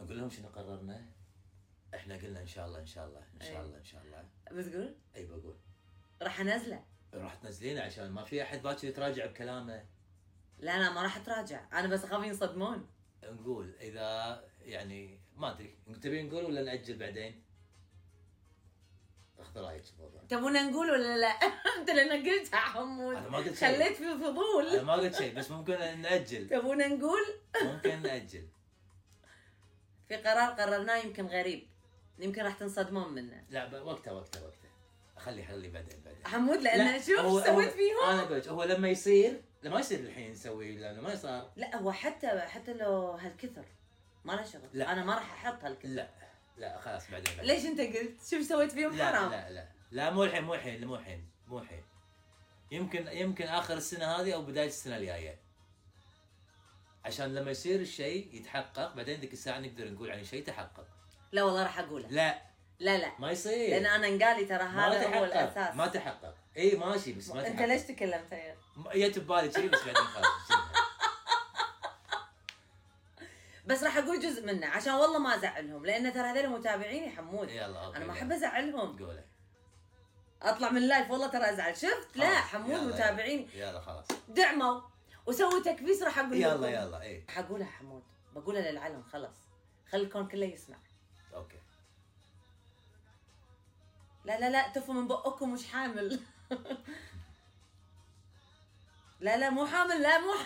اقول لهم شنو قررنا؟ احنا قلنا ان شاء الله ان شاء الله ان شاء الله ان شاء الله. بتقول؟ اي بقول. راح انزله. راح تنزلينه عشان ما في احد باكر يتراجع بكلامه. لا انا ما راح اتراجع، انا بس اخاف ينصدمون. نقول اذا يعني ما ادري تبي نقول ولا ناجل بعدين؟ اخذ رايك في الموضوع. تبونا نقول ولا لا؟ انت لان قلتها حمود. انا ما قلت شيء. خليت في فضول. انا ما قلت شيء بس ممكن ناجل. تبونا نقول؟ ممكن ناجل. في قرار قررناه يمكن غريب، يمكن راح تنصدمون منه. لا وقته خلي بعدين حمود لان شوف سويت فيهم. انا بقول هو لما يصير ما يصير الحين نسوي لانه ما صار. لا هو حتى لو هالكثر ما له شغل. لا. انا ما راح احط هالكثر. لا خلاص بعدين. ليش انت قلت شوف سويت فيهم حرام؟ لا مو الحين. يمكن اخر السنه هذه او بدايه السنه الجايه. عشان لما يصير الشيء يتحقق بعدين ذيك الساعه نقدر نقول عن شيء تحقق. لا والله راح اقوله. لا ما يصير. لان انا انقالي ترى هذا هو الاساس. ما تحقق. اي ماشي بس ما انت ليش تكلمت يا؟ جت ببالي شيء بس بعدين خلاص. بس راح اقول جزء منه عشان والله ما ازعلهم، لان ترى هذول متابعيني حمود. يلا أوكي. انا ما احب ازعلهم. قوله. اطلع من اللايف والله ترى ازعل. شفت؟ لا حمود متابعيني. يلا خلاص. دعموا وسووا تكبيس. راح اقول يلا اي راح اقولها حمود، بقولها للعلم خلاص. خلي الكون كله يسمع. اوكي. لا تفوا من بقكم مش حامل. لا مو حامل.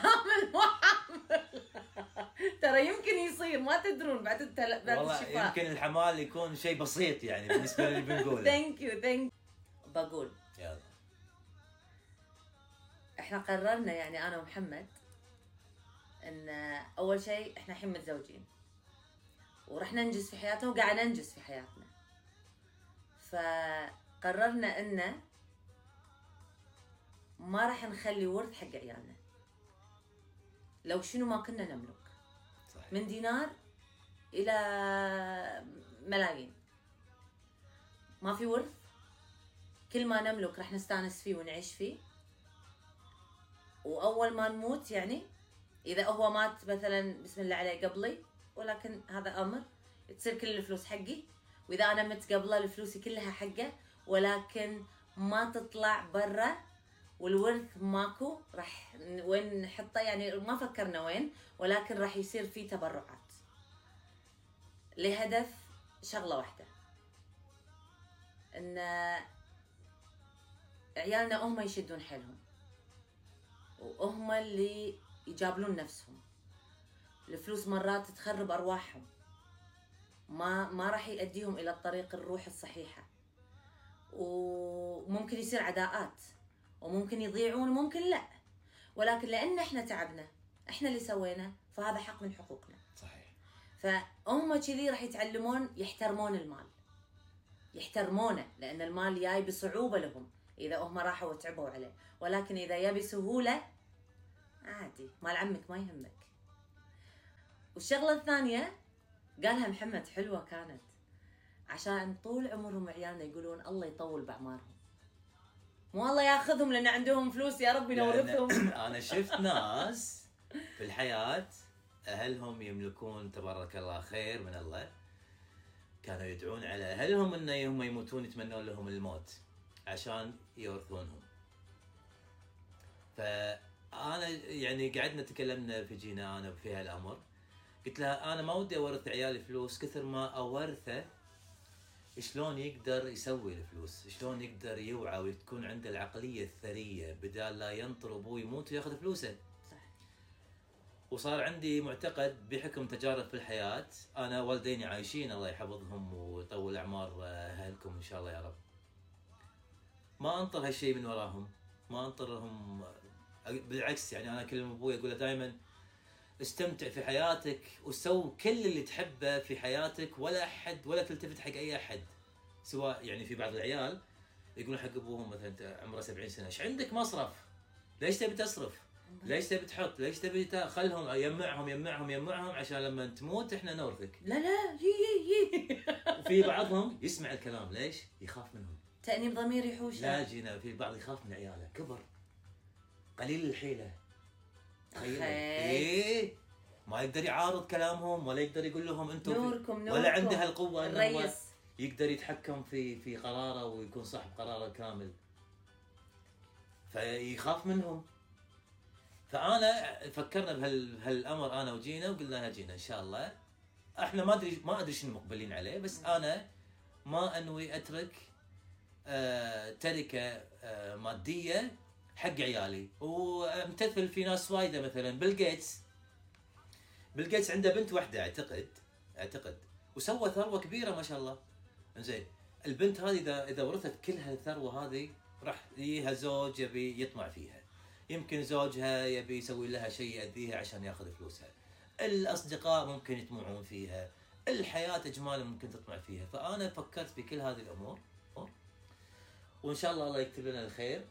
ترى يمكن يصير ما تدرون بعد الشفاء. والله يمكن الحمال يكون شيء بسيط يعني بالنسبه للي بنقوله. ثانك يو. بقول يلا. احنا قررنا يعني انا ومحمد ان اول شيء احنا الحين متزوجين ورح ننجز في حياتنا وقاعد ننجز في حياتنا، فقررنا انه ما راح نخلي ورث حق عيالنا لو شنو ما كنا نملك. صحيح. من دينار الى ملايين ما في ورث. كل ما نملك راح نستانس فيه ونعيش فيه، واول ما نموت يعني اذا هو مات مثلا بسم الله عليه قبلي، ولكن هذا امر تصير كل الفلوس حقي، واذا انا مت قبله الفلوس كلها حقه، ولكن ما تطلع برا والورث ماكو. راح وين نحطه يعني ما فكرنا وين، ولكن راح يصير فيه تبرعات لهدف شغله واحده، ان عيالنا هم يشدون حيلهم وهم اللي يجابلون نفسهم. الفلوس مرات تخرب ارواحهم، ما راح يؤديهم الى الطريق الروح الصحيحه، وممكن يصير عداءات وممكن يضيعون وممكن لا، ولكن لان احنا تعبنا احنا اللي سوينا فهذا حق من حقوقنا. صحيح. فهم كذي راح يتعلمون يحترمون المال، يحترمونه، لان المال جاي بصعوبه لهم اذا هم راحوا وتعبوا عليه، ولكن اذا جاي بسهوله عادي مال عمك ما يهمك. والشغله الثانيه قالها محمد حلوه كانت، عشان طول عمرهم عيالنا يقولون الله يطول باعمارهم، مو الله ياخذهم لان عندهم فلوس يا رب ينورثهم. انا شفت ناس في الحياه اهلهم يملكون تبارك الله خير من الله، كانوا يدعون على اهلهم ان هم يموتون يتمنون لهم الموت عشان يورثونهم. فانا يعني قعدنا تكلمنا في جينا انا في هالامر، قلت لها انا ما ودي اورث عيالي فلوس كثر ما اورثه شلون يقدر يسوي الفلوس، شلون يقدر يوعى وتكون عنده العقليه الثريه بدال لا ينطر ابوه يموت وياخذ فلوسه. صح. وصار عندي معتقد بحكم تجارب في الحياه، انا والديني عايشين الله يحفظهم ويطول اعمار اهلكم ان شاء الله يا رب، ما انطر هالشيء من وراهم، ما انطرهم، بالعكس يعني انا اكلم ابوي اقول له دائما استمتع في حياتك وسوي كل اللي تحبه في حياتك، ولا احد ولا تلتفت حق اي احد. سواء يعني في بعض العيال يقولون حق ابوهم مثلا عمره 70 سنه ايش عندك مصرف؟ ليش تبي تصرف؟ ليش تبي تحط؟ ليش تبي خلهم يمعهم عشان لما تموت احنا نورثك. لا وفي بعضهم يسمع الكلام ليش؟ يخاف منهم. تأنيب ضمير يحوشه. لا جينا في بعض يخاف من عياله، كبر قليل الحيله. تخيل. ايه ما يقدر يعارض كلامهم ولا يقدر يقول لهم انتم نوركم ولا عنده هالقوه انه هو الريس. يقدر يتحكم في قراره ويكون صاحب قراره كامل، فيخاف منهم. فانا فكرنا بهالامر انا وجينا وقلنا جينا ان شاء الله احنا ما ادري شنو مقبلين عليه، بس انا ما انوي اترك تركه ماديه حق عيالي. وامتثل في ناس وايده، مثلا بيل جيتس عنده بنت واحده اعتقد وسوى ثروه كبيره ما شاء الله. زين البنت هذه اذا ورثت كل هالثروه هذه راح يجيها زوج يبي يطمع فيها، يمكن زوجها يبي يسوي لها شيء يأذيها عشان ياخذ فلوسها، الاصدقاء ممكن يطمعون فيها، الحياه اجمالا ممكن تطمع فيها. فانا فكرت في كل هذه الامور، وان شاء الله يكتب لنا الخير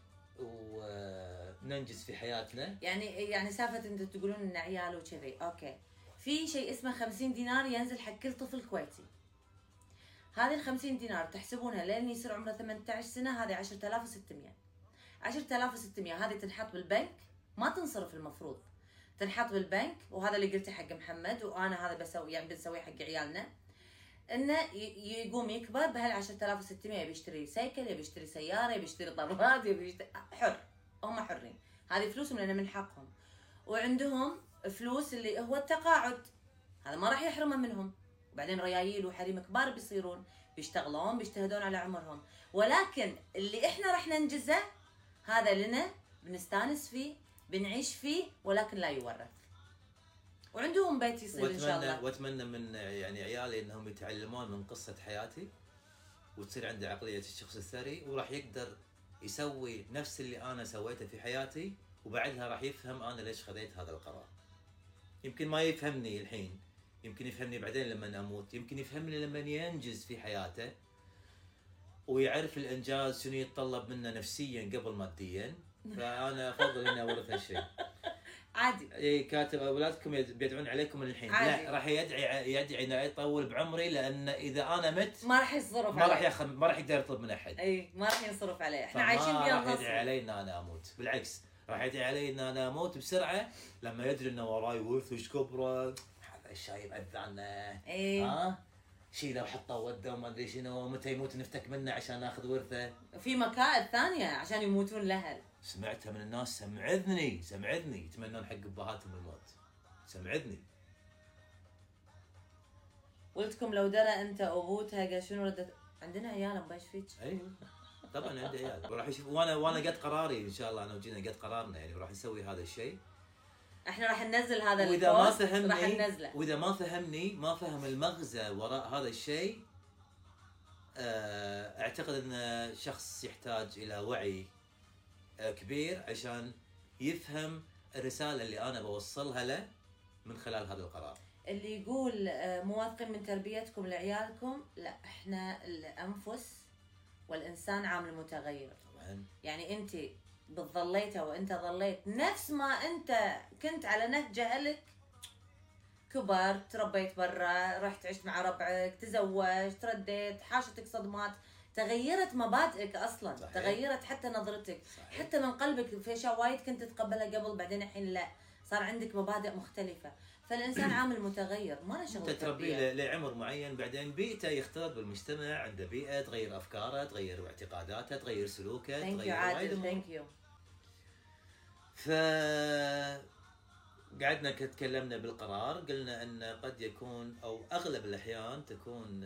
وننجز في حياتنا. يعني سالفه انتم تقولون ان عيال وكذي، اوكي، في شيء اسمه 50 دينار ينزل حق كل طفل كويتي. هذه ال 50 دينار تحسبونها لين يصير عمره 18 سنه، هذه 10600. 10600 هذه تنحط بالبنك، ما تنصرف، المفروض تنحط بالبنك. وهذا اللي قلته حق محمد، وانا هذا بسوي، يعني بنسويه حق عيالنا، انه يقوم يكبر بهال 10600، يبي يشتري سيكل، يبي يشتري سياره، يبي يشتري طراد، يبي يشتري، حر، هم حرين، هذه فلوسهم لان من حقهم. وعندهم فلوس اللي هو التقاعد، هذا ما راح يحرمه منهم. وبعدين ريايل وحريم كبار بيصيرون، بيشتغلون، بيجتهدون على عمرهم. ولكن اللي احنا راح ننجزه هذا لنا، بنستانس فيه، بنعيش فيه، ولكن لا يورث. وعندهم بيت يصير ان شاء الله. واتمنى من يعني عيالي انهم يتعلمون من قصه حياتي، وتصير عنده عقليه الشخص الثري، وراح يقدر يسوي نفس اللي انا سويته في حياتي، وبعدها راح يفهم انا ليش خذيت هذا القرار. يمكن ما يفهمني الحين، يمكن يفهمني بعدين لما اموت، يمكن يفهمني لما ينجز في حياته ويعرف الانجاز شنو يتطلب منه نفسيا قبل ماديا. فانا افضل اني اورث هالشيء. عادي. اي كاتب اولادكم بيدعون عليكم من الحين. عادي. لا، راح يدعي انه يطول بعمري، لان اذا انا مت ما راح يصرف ما عليه. ما راح يقدر يطلب من احد. اي ما راح ينصرف عليه، احنا عايشين بيا راح يدعي علي ان انا اموت، بالعكس راح يدعي علي ان انا اموت بسرعه لما يدري انه وراي ورث وش كبره، هذا الشايب اذانا. اي شيله وحطه وده وما ادري شنو، متى يموت نفتك منه عشان ناخذ ورثه. في مكائد ثانيه عشان يموتون الاهل. سمعتها من الناس، سمعتني يتمنون حق ابهاتهم الموت، سمعتني. ولدكم لو درى انت ابوتها قال شنو ردت؟ عندنا عيال مبايش فيك. ايوه طبعا عندي عيال، وراح يشوف. وانا قد قراري ان شاء الله، انا وجينا قد قرارنا يعني، وراح نسوي هذا الشيء. احنا راح ننزل هذا واذا ما البوست، فهمني راح ننزله. واذا ما فهمني، ما فهم المغزى وراء هذا الشيء، اعتقد ان شخص يحتاج الى وعي كبير عشان يفهم الرساله اللي انا بوصلها له من خلال هذا القرار. اللي يقول موافقين من تربيتكم لعيالكم، لا، احنا الانفس والانسان عامل متغير. طبعا يعني انت بتظليته وانت ظليت نفس ما انت كنت على نهج اهلك، كبرت، تربيت برا، رحت عشت مع ربعك، تزوجت، رديت، حاشتك صدمات، تغيرت مبادئك اصلا. صحيح. تغيرت حتى نظرتك. صحيح. حتى من قلبك في اشياء وايد كنت تتقبلها قبل، بعدين الحين لا، صار عندك مبادئ مختلفه. فالانسان عامل متغير، ما له شغل. انت تربيه لعمر معين، بعدين بيئته يختلط بالمجتمع، عنده بيئه تغير افكاره، تغير اعتقاداته، تغير سلوكه، تغير عادل. ثانك يو. قعدنا تكلمنا بالقرار، قلنا ان قد يكون او اغلب الاحيان تكون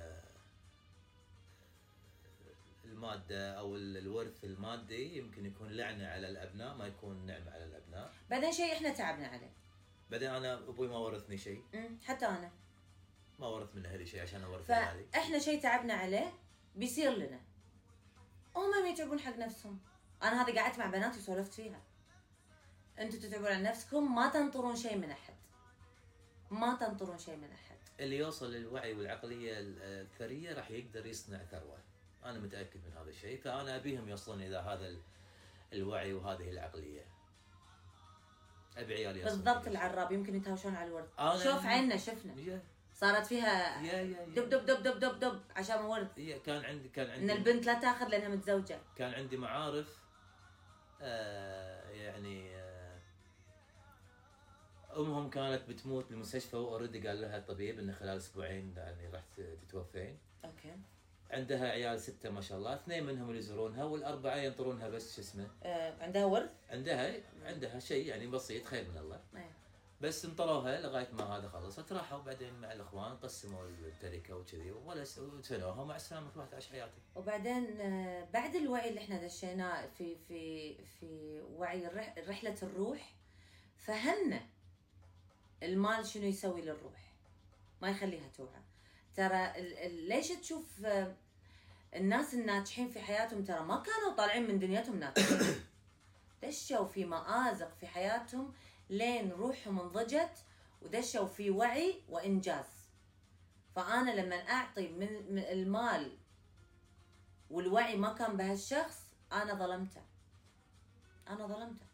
الماده او الورث المادي يمكن يكون لعنه على الابناء، ما يكون نعمه على الابناء. بعدين شيء احنا تعبنا عليه. بعدين انا ابوي ما ورثني شيء. حتى انا ما ورث من اهلي شيء عشان اورث اهلي. فاحنا شيء تعبنا عليه بيصير لنا. هم يتعبون حق نفسهم. انا هذه قعدت مع بناتي وسولفت فيها. انتم تتعبون على نفسكم، ما تنطرون شيء من احد. ما تنطرون شيء من احد. اللي يوصل للوعي والعقليه الثريه راح يقدر يصنع ثروه. انا متاكد من هذا الشيء، فانا ابيهم يوصلون الى هذا الوعي وهذه العقليه. ابي عيالي بالضبط. العراب يمكن يتهاوشون على الورد. شوف عيننا شفنا. صارت فيها دب دب دب دب دب دب عشان ورد. كان عندي ان البنت لا تاخذ لانها متزوجه. كان عندي معارف يعني امهم كانت بتموت بالمستشفى، واوريدي قال لها الطبيب انه خلال اسبوعين يعني راح تتوفين. اوكي. عندها عيال 6 ما شاء الله، 2 منهم اللي يزورونها والاربعه ينطرونها بس شو اسمه. عندها ورث؟ عندها شيء يعني بسيط، خير من الله. بس انطروها لغايه ما هذا خلصت، راحوا بعدين مع الاخوان قسموا التركه وكذي ودفنوها مع السلامه، كل واحد عاش حياته. وبعدين بعد الوعي اللي احنا دشيناه في وعي رحله الروح، فهمنا المال شنو يسوي للروح، ما يخليها توعى. ترى ليش تشوف الناس الناجحين في حياتهم ترى ما كانوا طالعين من دنيتهم ناجحين، دشوا في مآزق في حياتهم لين روحهم انضجت ودشوا في وعي وإنجاز. فأنا لما أعطي من المال والوعي ما كان بهالشخص، أنا ظلمته.